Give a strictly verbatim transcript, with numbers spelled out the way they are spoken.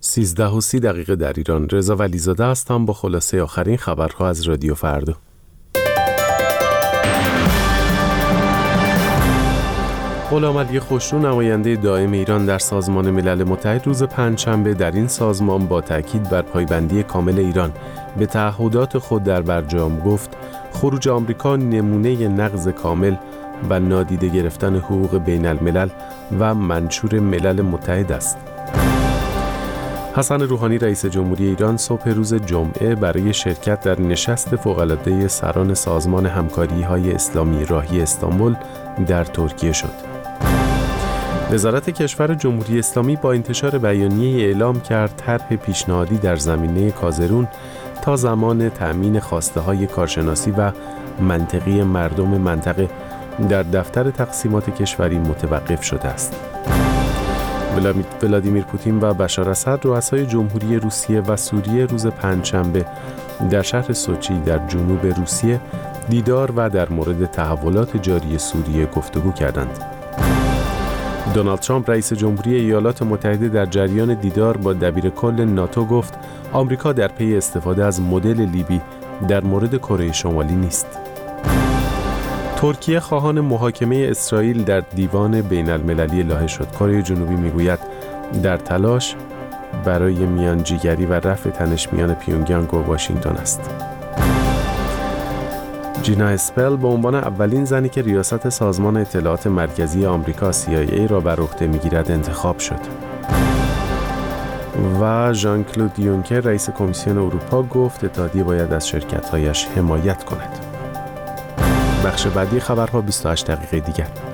سیزده و سی دقیقه در ایران. رضا ولیزاده هستم با خلاصه آخرین خبرها از رادیو فردا. غلام علی خوشرو نماینده دائم ایران در سازمان ملل متحد روز پنجشنبه در این سازمان با تاکید بر پایبندی کامل ایران به تعهدات خود در برجام گفت خروج آمریکا نمونه نقض کامل و نادیده گرفتن حقوق بین الملل و منشور ملل متحد است. حسن روحانی رئیس جمهوری ایران صبح روز جمعه برای شرکت در نشست فوق‌العاده سران سازمان همکاری‌های اسلامی راهی استانبول در ترکیه شد. وزارت کشور جمهوری اسلامی با انتشار بیانیه اعلام کرد طرح پیشنهادی در زمینه کازرون تا زمان تأمین خواسته‌های کارشناسی و منطقی مردم منطقه در دفتر تقسیمات کشوری متوقف شده است. ولادیمیر پوتین و بشار اسد رؤسای جمهوری روسیه و سوریه روز پنجشنبه در شهر سوچی در جنوب روسیه دیدار و در مورد تحولات جاری سوریه گفتگو کردند. دونالد ترامپ رئیس جمهوری ایالات متحده در جریان دیدار با دبیرکل ناتو گفت آمریکا در پی استفاده از مدل لیبی در مورد کره شمالی نیست. ترکیه خواهان محاکمه اسرائیل در دیوان بین المللی لاحق شد. کره جنوبی میگوید در تلاش برای میانجیگری و رفع تنش میان پیونگیانگ و واشنگتن است. جینا اسپل به عنوان اولین زنی که ریاست سازمان اطلاعات مرکزی آمریکا سی آی ای را بر عهده میگیرد انتخاب شد. و ژان کلود یونکر رئیس کمیسیون اروپا گفت اتحادیه باید از شرکت‌هایش حمایت کند. بخش بعدی خبرها بیست و هشت دقیقه دیگر.